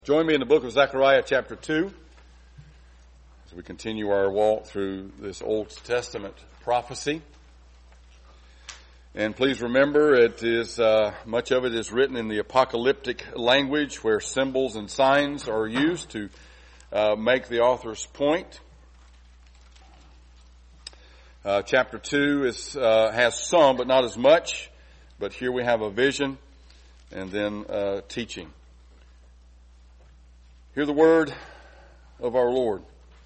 Join me in the book of Zechariah chapter 2 as we continue our walk through this Old Testament prophecy. And please remember, it is much of it is written in the apocalyptic language where symbols and signs are used to make the author's point. Chapter 2 has some, but not as much. But here we have a vision and then teaching. Hear the word of our Lord.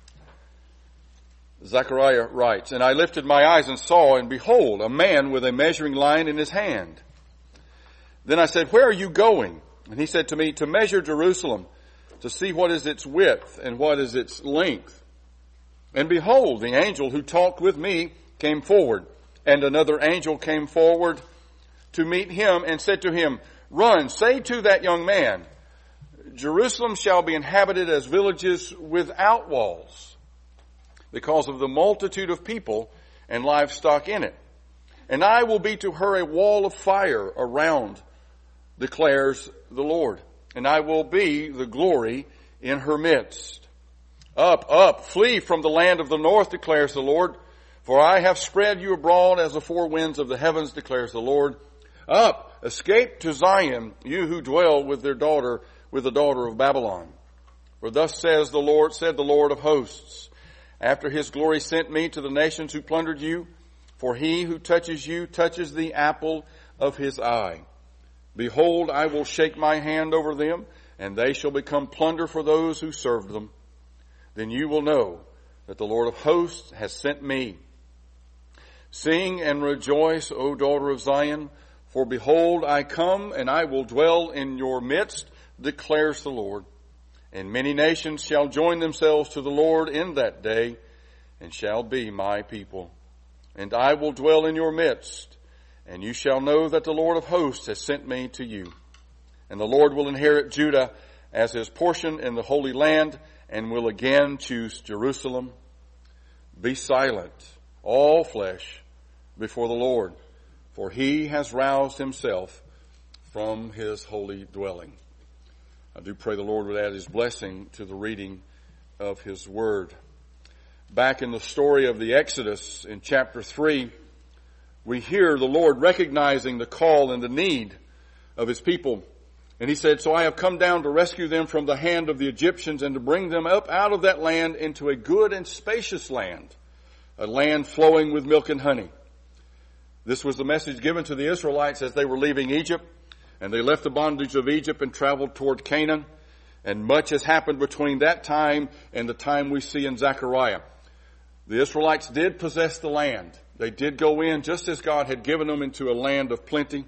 Zechariah writes, "And I lifted my eyes and saw, and behold, a man with a measuring line in his hand. Then I said, 'Where are you going?' And he said to me, 'To measure Jerusalem, to see what is its width and what is its length.' And behold, the angel who talked with me came forward, and another angel came forward to meet him and said to him, 'Run, say to that young man, Jerusalem shall be inhabited as villages without walls, because of the multitude of people and livestock in it. And I will be to her a wall of fire around, declares the Lord. And I will be the glory in her midst. Up, up, flee from the land of the north, declares the Lord. For I have spread you abroad as the four winds of the heavens, declares the Lord. Up, escape to Zion, you who dwell with the daughter of Babylon. For thus said the Lord of hosts, after his glory sent me to the nations who plundered you, for he who touches you touches the apple of his eye. Behold, I will shake my hand over them, and they shall become plunder for those who served them. Then you will know that the Lord of hosts has sent me. Sing and rejoice, O daughter of Zion, for behold, I come, and I will dwell in your midst, declares the Lord. And many nations shall join themselves to the Lord in that day, and shall be my people. And I will dwell in your midst, and you shall know that the Lord of hosts has sent me to you. And the Lord will inherit Judah as his portion in the Holy Land, and will again choose Jerusalem. Be silent, all flesh, before the Lord, for he has roused himself from his holy dwelling." I do pray the Lord would add his blessing to the reading of his word. Back in the story of the Exodus in chapter 3, we hear the Lord recognizing the call and the need of his people. And he said, "So I have come down to rescue them from the hand of the Egyptians and to bring them up out of that land into a good and spacious land, a land flowing with milk and honey." This was the message given to the Israelites as they were leaving Egypt. And they left the bondage of Egypt and traveled toward Canaan. And much has happened between that time and the time we see in Zechariah. The Israelites did possess the land. They did go in just as God had given them into a land of plenty.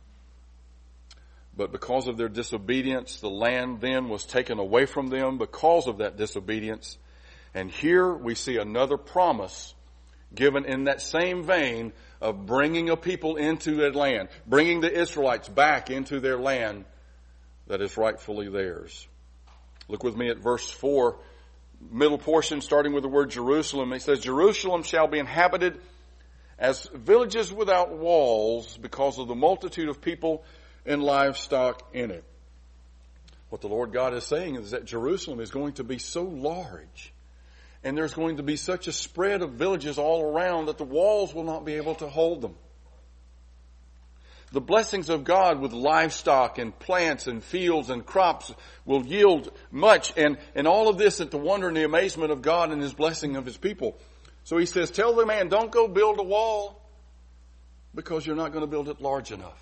But because of their disobedience, the land then was taken away from them because of that disobedience. And here we see another promise given in that same vein of bringing a people into their land, bringing the Israelites back into their land that is rightfully theirs. Look with me at verse 4, middle portion, starting with the word Jerusalem. It says, "Jerusalem shall be inhabited as villages without walls because of the multitude of people and livestock in it." What the Lord God is saying is that Jerusalem is going to be so large, and there's going to be such a spread of villages all around that the walls will not be able to hold them. The blessings of God with livestock and plants and fields and crops will yield much, and all of this at the wonder and the amazement of God and his blessing of his people. So he says, tell the man, don't go build a wall because you're not going to build it large enough.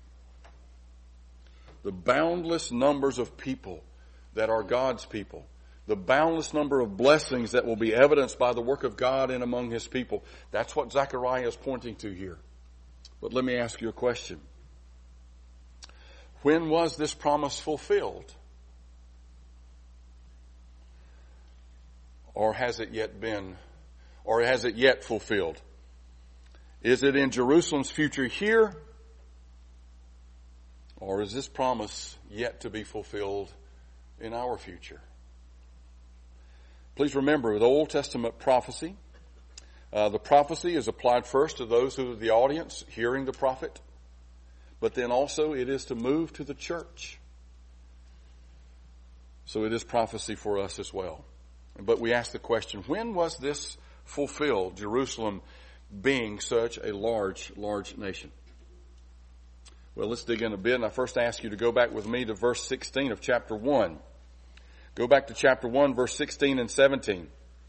The boundless numbers of people that are God's people, the boundless number of blessings that will be evidenced by the work of God in among his people. That's what Zechariah is pointing to here. But let me ask you a question. When was this promise fulfilled? Or has it yet fulfilled? Is it in Jerusalem's future here? Or is this promise yet to be fulfilled in our future? Please remember, the Old Testament prophecy, the prophecy is applied first to those who are the audience hearing the prophet, but then also it is to move to the church. So it is prophecy for us as well. But we ask the question, when was this fulfilled, Jerusalem being such a large, large nation? Well, let's dig in a bit, and I first ask you to go back with me to verse 16 of chapter 1. Go back to chapter 1, verse 16 and 17.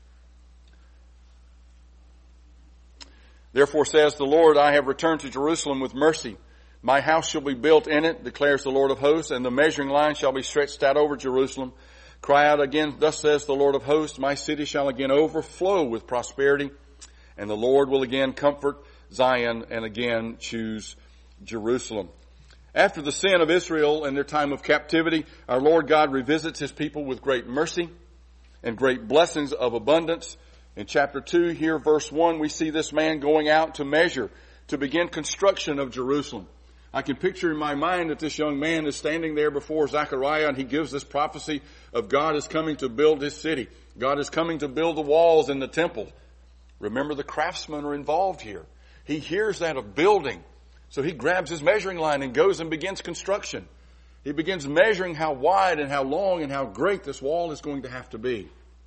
Therefore says the Lord, I have returned to Jerusalem with mercy. My house shall be built in it, declares the Lord of hosts, and the measuring line shall be stretched out over Jerusalem. Cry out again, thus says the Lord of hosts, my city shall again overflow with prosperity, and the Lord will again comfort Zion and again choose Jerusalem. After the sin of Israel and their time of captivity, our Lord God revisits his people with great mercy and great blessings of abundance. In chapter 2 here, verse 1, we see this man going out to measure, to begin construction of Jerusalem. I can picture in my mind that this young man is standing there before Zechariah, and he gives this prophecy of God is coming to build his city. God is coming to build the walls and the temple. Remember, the craftsmen are involved here. He hears that of building. So he grabs his measuring line and goes and begins construction. He begins measuring how wide and how long and how great this wall is going to have to be.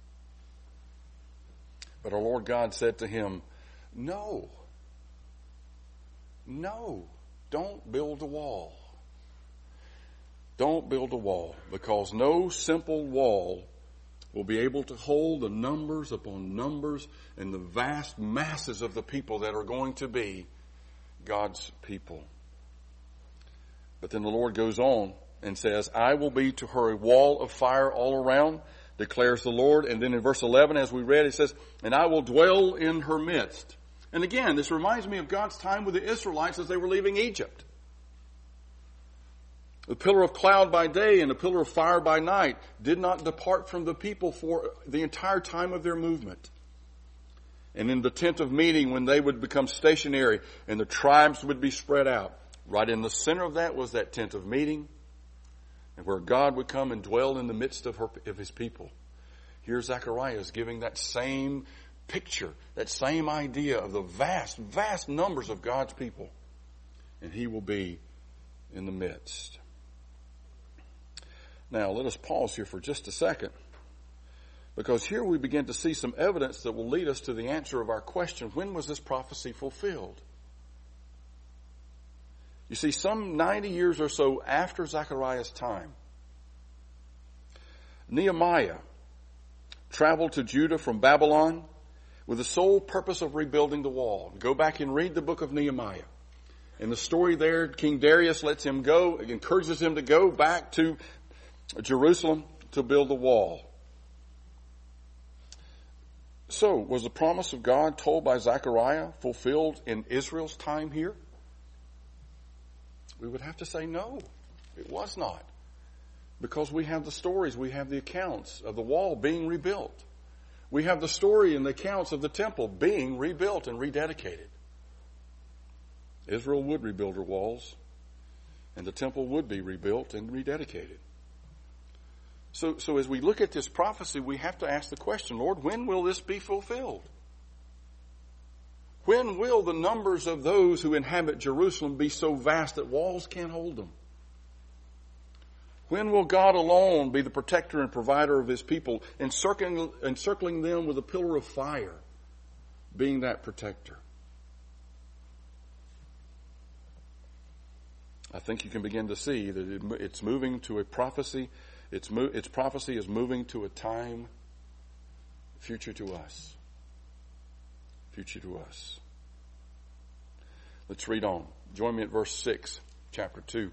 But our Lord God said to him, no, don't build a wall. Don't build a wall, because no simple wall will be able to hold the numbers upon numbers and the vast masses of the people that are going to be God's people. But then the Lord goes on and says, I will be to her a wall of fire all around, declares the Lord. And then in verse 11, as we read, it says, and I will dwell in her midst. And again, this reminds me of God's time with the Israelites as they were leaving Egypt. The pillar of cloud by day and the pillar of fire by night did not depart from the people for the entire time of their movement. And in the tent of meeting, when they would become stationary and the tribes would be spread out, right in the center of that was that tent of meeting, and where God would come and dwell in the midst of his people. Here Zechariah is giving that same picture, that same idea of the vast, vast numbers of God's people. And he will be in the midst. Now, let us pause here for just a second, because here we begin to see some evidence that will lead us to the answer of our question, when was this prophecy fulfilled? You see, some 90 years or so after Zechariah's time, Nehemiah traveled to Judah from Babylon with the sole purpose of rebuilding the wall. Go back and read the book of Nehemiah. In the story there, King Darius lets him go, encourages him to go back to Jerusalem to build the wall. So, was the promise of God told by Zechariah fulfilled in Israel's time here? We would have to say no, it was not. Because we have the stories, we have the accounts of the wall being rebuilt. We have the story and the accounts of the temple being rebuilt and rededicated. Israel would rebuild her walls, and the temple would be rebuilt and rededicated. So as we look at this prophecy, we have to ask the question, Lord, when will this be fulfilled? When will the numbers of those who inhabit Jerusalem be so vast that walls can't hold them? When will God alone be the protector and provider of his people, encircling them with a pillar of fire, being that protector? I think you can begin to see that it's moving to a prophecy. Its prophecy is moving to a time future to us. Future to us. Let's read on. Join me at verse 6, chapter 2.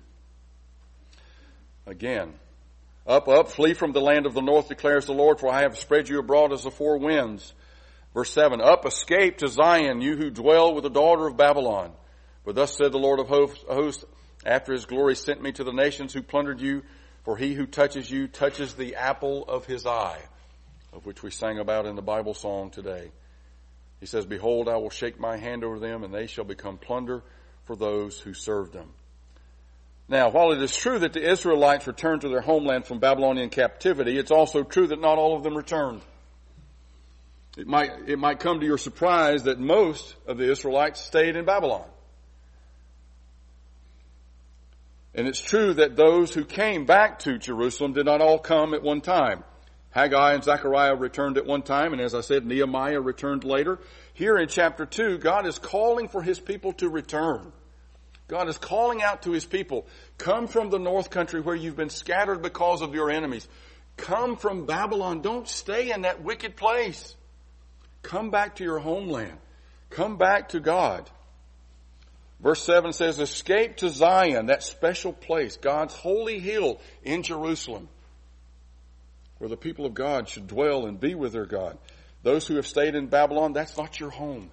Again, up, flee from the land of the north, declares the Lord, for I have spread you abroad as the four winds. Verse 7, up, escape to Zion, you who dwell with the daughter of Babylon. For thus said the Lord of hosts, after his glory sent me to the nations who plundered you, for he who touches you touches the apple of his eye, of which we sang about in the Bible song today. He says, behold, I will shake my hand over them, and they shall become plunder for those who serve them. Now, while it is true that the Israelites returned to their homeland from Babylonian captivity, it's also true that not all of them returned. It might come to your surprise that most of the Israelites stayed in Babylon. And it's true that those who came back to Jerusalem did not all come at one time. Haggai and Zechariah returned at one time, and as I said, Nehemiah returned later. Here in chapter 2, God is calling for His people to return. God is calling out to His people, come from the north country where you've been scattered because of your enemies. Come from Babylon. Don't stay in that wicked place. Come back to your homeland. Come back to God. Verse 7 says, escape to Zion, that special place, God's holy hill in Jerusalem, where the people of God should dwell and be with their God. Those who have stayed in Babylon, that's not your home.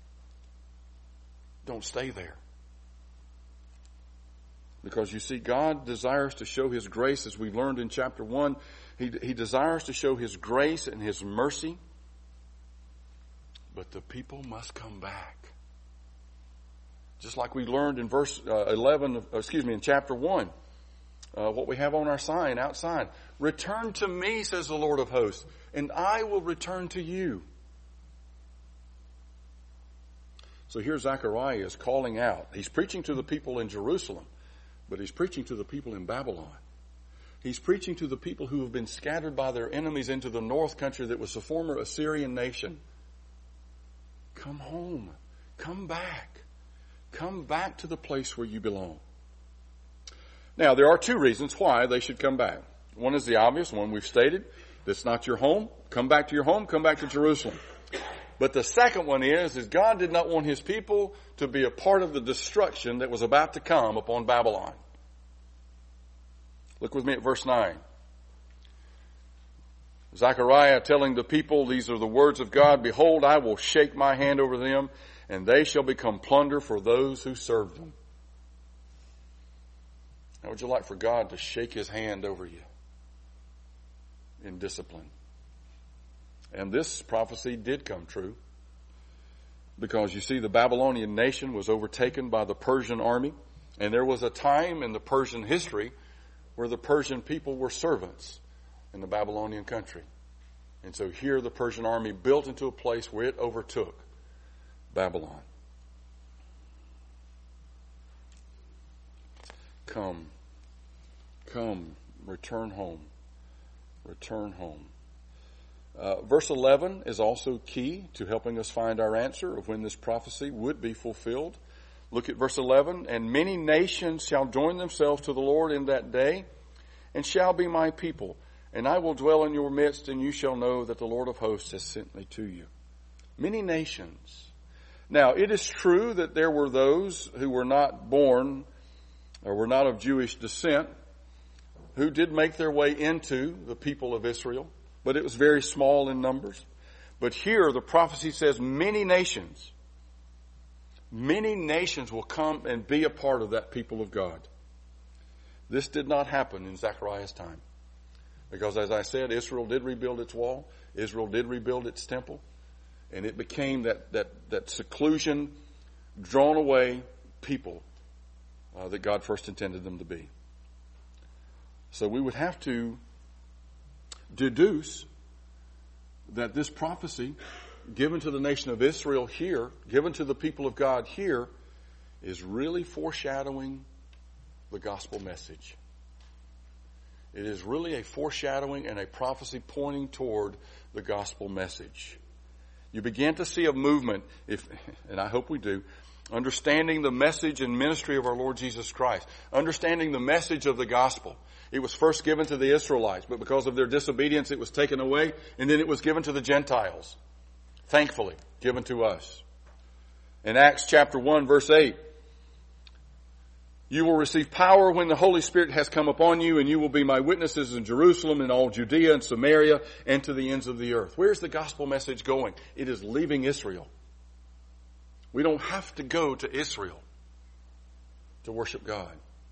Don't stay there. Because you see, God desires to show His grace, as we learned in chapter 1. He desires to show His grace and His mercy. But the people must come back. Just like we learned in in chapter 1. What we have on our sign outside. Return to me, says the Lord of hosts, and I will return to you. So here Zechariah is calling out. He's preaching to the people in Jerusalem, but he's preaching to the people in Babylon. He's preaching to the people who have been scattered by their enemies into the north country that was the former Assyrian nation. Come home. Come back. Come back to the place where you belong. Now, there are two reasons why they should come back. One is the obvious one we've stated. That's not your home. Come back to your home. Come back to Jerusalem. But the second one is God did not want His people to be a part of the destruction that was about to come upon Babylon. Look with me at verse 9. Zechariah telling the people, these are the words of God, behold, I will shake my hand over them, and they shall become plunder for those who serve them. How would you like for God to shake His hand over you in discipline? And this prophecy did come true. Because you see, the Babylonian nation was overtaken by the Persian army. And there was a time in the Persian history where the Persian people were servants in the Babylonian country. And so here the Persian army built into a place where it overtook Babylon. Come, return home. Return home. Verse 11 is also key to helping us find our answer of when this prophecy would be fulfilled. Look at verse 11. And many nations shall join themselves to the Lord in that day, and shall be my people. And I will dwell in your midst, and you shall know that the Lord of hosts has sent me to you. Many nations. Now, it is true that there were those who were not born or were not of Jewish descent who did make their way into the people of Israel, but it was very small in numbers. But here the prophecy says many nations will come and be a part of that people of God. This did not happen in Zechariah's time. Because as I said, Israel did rebuild its wall. Israel did rebuild its temple. And it became that seclusion, drawn away people that God first intended them to be. So we would have to deduce that this prophecy given to the nation of Israel here, given to the people of God here, is really foreshadowing the gospel message. It is really a foreshadowing and a prophecy pointing toward the gospel message. You begin to see a movement, and I hope we do, understanding the message and ministry of our Lord Jesus Christ, understanding the message of the gospel. It was first given to the Israelites, but because of their disobedience, it was taken away, and then it was given to the Gentiles. Thankfully, given to us. In Acts chapter 1, verse 8, you will receive power when the Holy Spirit has come upon you, and you will be my witnesses in Jerusalem and all Judea and Samaria and to the ends of the earth. Where's the gospel message going? It is leaving Israel. We don't have to go to Israel to worship God.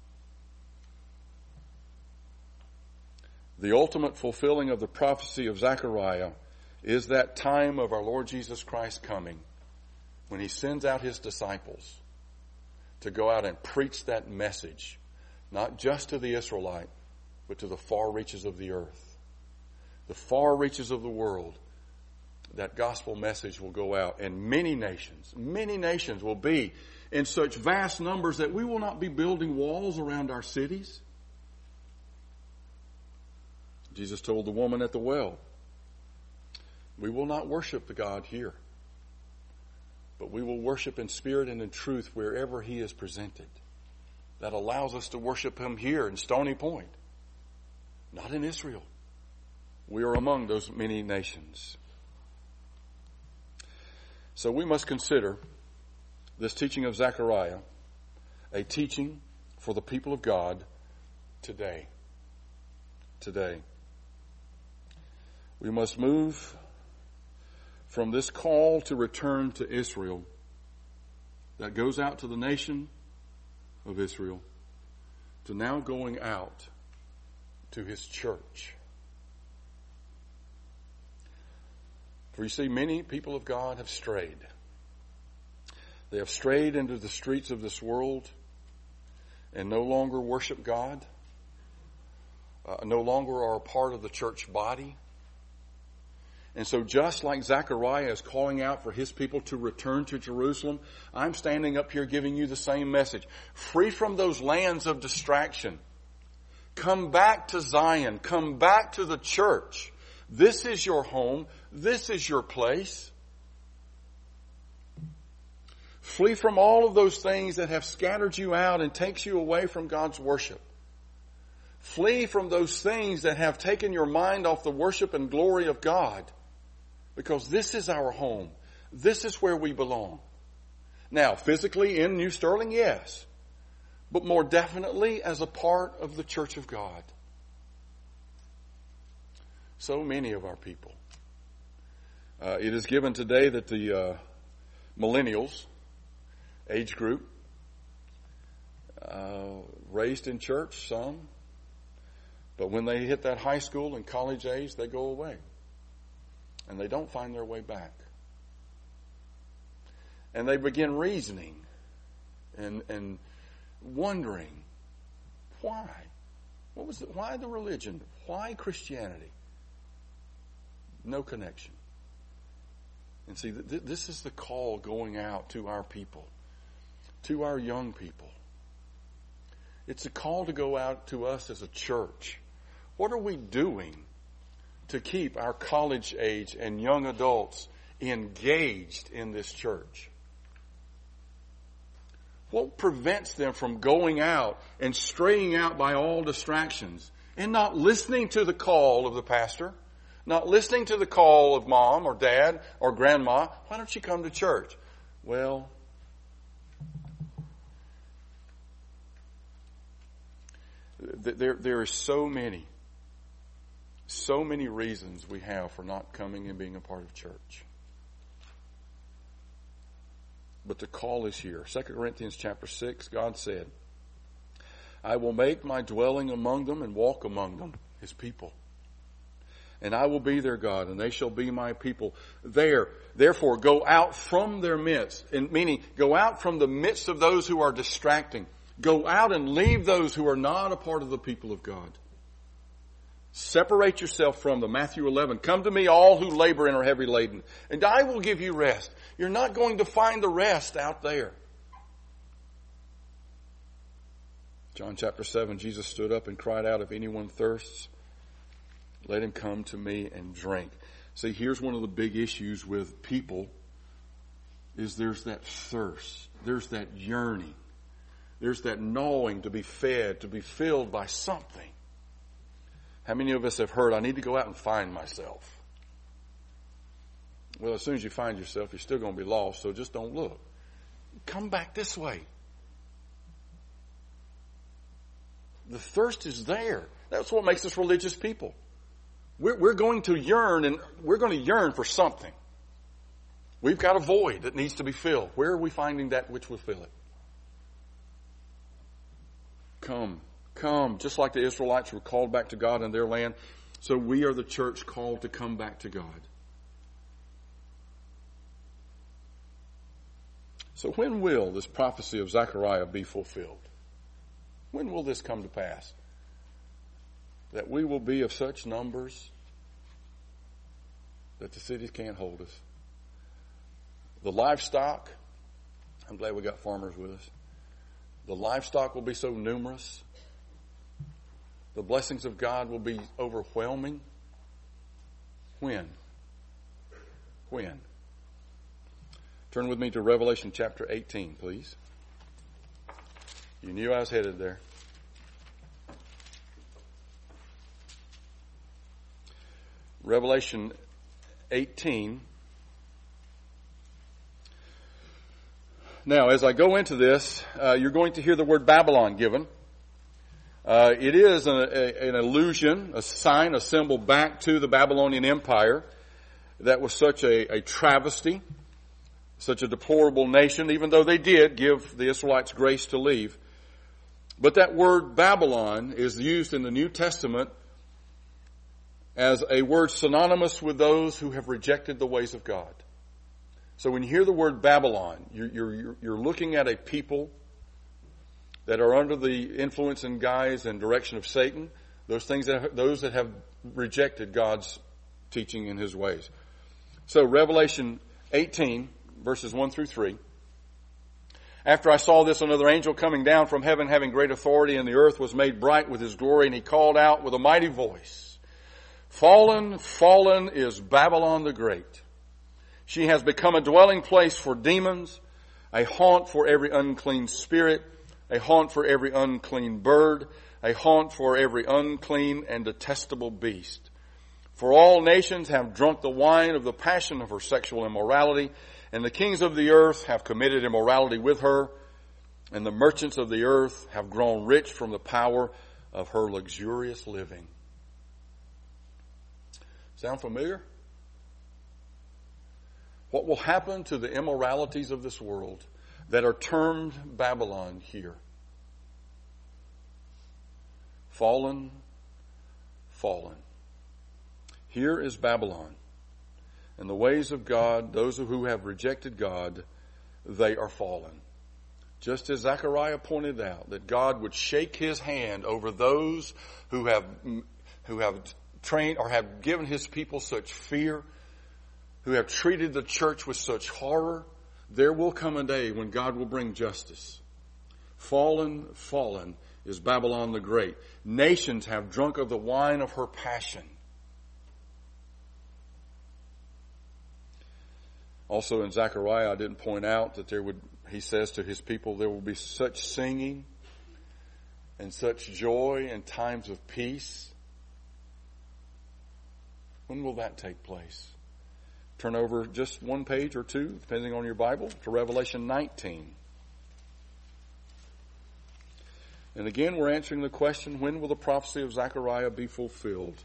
The ultimate fulfilling of the prophecy of Zechariah is that time of our Lord Jesus Christ coming when He sends out His disciples to go out and preach that message, not just to the Israelite, but to the far reaches of the earth. The far reaches of the world, that gospel message will go out, and many nations will be in such vast numbers that we will not be building walls around our cities? Jesus told the woman at the well, we will not worship the God here, but we will worship in spirit and in truth wherever he is presented. That allows us to worship him here in Stony Point, not in Israel. We are among those many nations. So we must consider this teaching of Zechariah a teaching for the people of God today. Today. We must move from this call to return to Israel that goes out to the nation of Israel to now going out to his church. For you see, many people of God have strayed. They have strayed into the streets of this world and no longer worship God, no longer are a part of the church body. And so just like Zechariah is calling out for his people to return to Jerusalem, I'm standing up here giving you the same message. Free from those lands of distraction. Come back to Zion. Come back to the church. This is your home. This is your place. Flee from all of those things that have scattered you out and takes you away from God's worship. Flee from those things that have taken your mind off the worship and glory of God. Because this is our home. This is where we belong. Now, physically in New Sterling, yes. But more definitely as a part of the church of God. So many of our people. It is given today that the millennials age group, raised in church, some, but when they hit that high school and college age, they go away. And they don't find their way back. And they begin reasoning and wondering, why? What was it? Why the religion? Why Christianity? No connection. And see, this is the call going out to our people, to our young people. It's a call to go out to us as a church. What are we doing to keep our college age and young adults engaged in this church? What prevents them from going out and straying out by all distractions and not listening to the call of the pastor, not listening to the call of mom or dad or grandma? Why don't you come to church? Well, there are so many reasons we have for not coming and being a part of church. But the call is here. 2 Corinthians chapter 6, God said, I will make my dwelling among them and walk among them, his people. And I will be their God, and they shall be my people. Therefore, go out from their midst, meaning go out from the midst of those who are distracting. Go out and leave those who are not a part of the people of God. Separate yourself from them. Matthew 11, come to me all who labor and are heavy laden, and I will give you rest. You're not going to find the rest out there. John chapter 7, Jesus stood up and cried out, if anyone thirsts, let him come to me and drink. See, here's one of the big issues with people is there's that thirst. There's that yearning. There's that gnawing to be fed, to be filled by something. How many of us have heard, I need to go out and find myself? Well, as soon as you find yourself, you're still going to be lost, so just don't look. Come back this way. The thirst is there. That's what makes us religious people. We're going to yearn, and we're going to yearn for something. We've got a void that needs to be filled. Where are we finding that which will fill it? Come, just like the Israelites were called back to God in their land, so we are the church called to come back to God. So when will this prophecy of Zechariah be fulfilled? When will this come to pass? That we will be of such numbers that the cities can't hold us. The livestock I'm glad we got farmers with us. The livestock will be so numerous. The blessings of God will be overwhelming. When? When? Turn with me to Revelation chapter 18, please. You knew I was headed there. Revelation 18. Now, as I go into this, you're going to hear the word Babylon given. It is an allusion, a sign, a symbol back to the Babylonian Empire that was such a travesty, such a deplorable nation, even though they did give the Israelites grace to leave. But that word Babylon is used in the New Testament as a word synonymous with those who have rejected the ways of God. So when you hear the word Babylon, you're looking at a people that are under the influence and guise and direction of Satan, those that have rejected God's teaching and His ways. So Revelation 18, verses 1 through 3. After I saw this, another angel coming down from heaven, having great authority, and the earth was made bright with his glory, and he called out with a mighty voice, "Fallen, fallen is Babylon the Great. She has become a dwelling place for demons, a haunt for every unclean spirit, a haunt for every unclean bird, a haunt for every unclean and detestable beast. For all nations have drunk the wine of the passion of her sexual immorality, and the kings of the earth have committed immorality with her, and the merchants of the earth have grown rich from the power of her luxurious living." Sound familiar? What will happen to the immoralities of this world that are termed Babylon here? Fallen, fallen. Here is Babylon. And the ways of God, those who have rejected God, they are fallen. Just as Zechariah pointed out, that God would shake His hand over those who have trained or have given His people such fear, who have treated the church with such horror, there will come a day when God will bring justice. Fallen, fallen is Babylon the Great. Nations have drunk of the wine of her passion. Also in Zechariah, I didn't point out that he says to his people, there will be such singing and such joy and times of peace. When will that take place? Turn over just one page or two, depending on your Bible, to Revelation 19. And again, we're answering the question, when will the prophecy of Zechariah be fulfilled?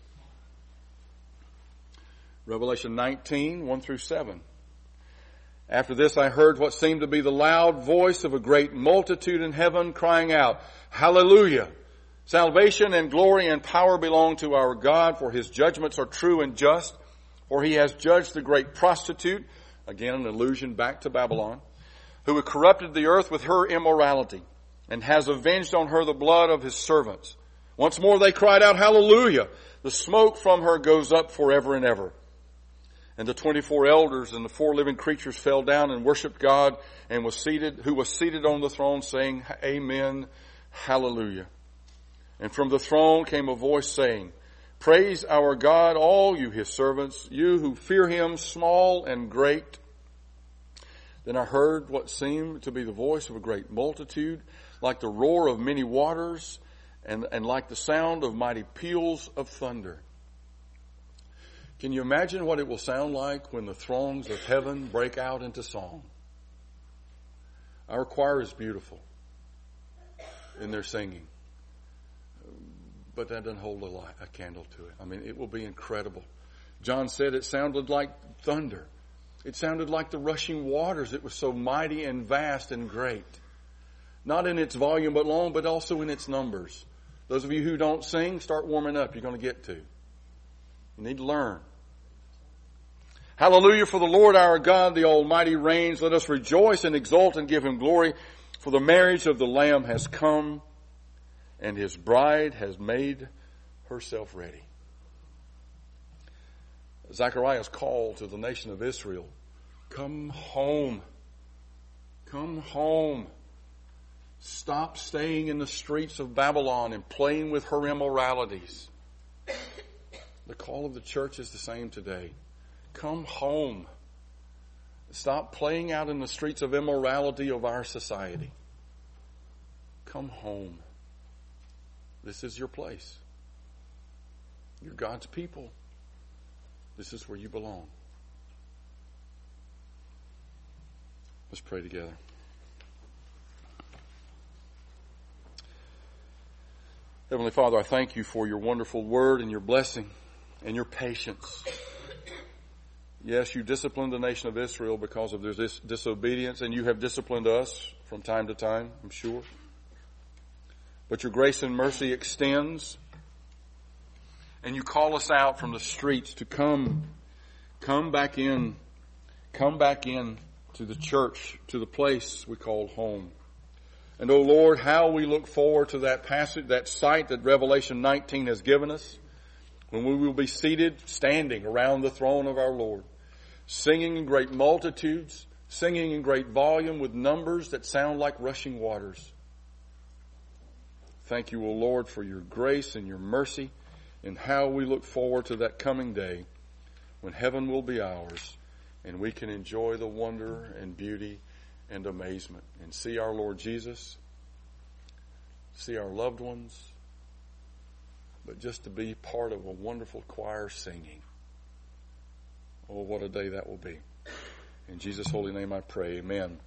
Revelation 19, 1 through 7. After this I heard what seemed to be the loud voice of a great multitude in heaven crying out, "Hallelujah! Salvation and glory and power belong to our God, for His judgments are true and just. For He has judged the great prostitute," again an allusion back to Babylon, "who had corrupted the earth with her immorality, and has avenged on her the blood of His servants. Once more they cried out, 'Hallelujah! The smoke from her goes up forever and ever.' And the 24 elders and the 4 living creatures fell down and worshipped God, and who was seated on the throne, saying, 'Amen, Hallelujah.' And from the throne came a voice saying, 'Praise our God, all you His servants, you who fear Him, small and great.' Then I heard what seemed to be the voice of a great multitude, like the roar of many waters, and like the sound of mighty peals of thunder." Can you imagine what it will sound like when the throngs of heaven break out into song? Our choir is beautiful in their singing, but that doesn't hold a candle to it. I mean, it will be incredible. John said it sounded like thunder. It sounded like the rushing waters. It was so mighty and vast and great. Not in its volume alone, but also in its numbers. Those of you who don't sing, start warming up. You're going to get to. You need to learn. "Hallelujah, for the Lord our God, the Almighty reigns. Let us rejoice and exult and give Him glory. For the marriage of the Lamb has come, and His bride has made herself ready." Zechariah's call to the nation of Israel, come home. Come home. Stop staying in the streets of Babylon and playing with her immoralities. The call of the church is the same today. Come home. Stop playing out in the streets of immorality of our society. Come home. This is your place. You're God's people. This is where you belong. Let's pray together. Heavenly Father, I thank you for your wonderful word and your blessing and your patience. Yes, you disciplined the nation of Israel because of their disobedience, and you have disciplined us from time to time, I'm sure. But your grace and mercy extends, and you call us out from the streets to come back in to the church, to the place we call home. And oh Lord, how we look forward to that passage, that sight that Revelation 19 has given us, when we will be seated, standing around the throne of our Lord, singing in great multitudes, singing in great volume with numbers that sound like rushing waters. Thank you, O Lord, for your grace and your mercy, and how we look forward to that coming day when heaven will be ours and we can enjoy the wonder and beauty and amazement and see our Lord Jesus, see our loved ones, but just to be part of a wonderful choir singing. Oh, what a day that will be. In Jesus' holy name I pray, amen.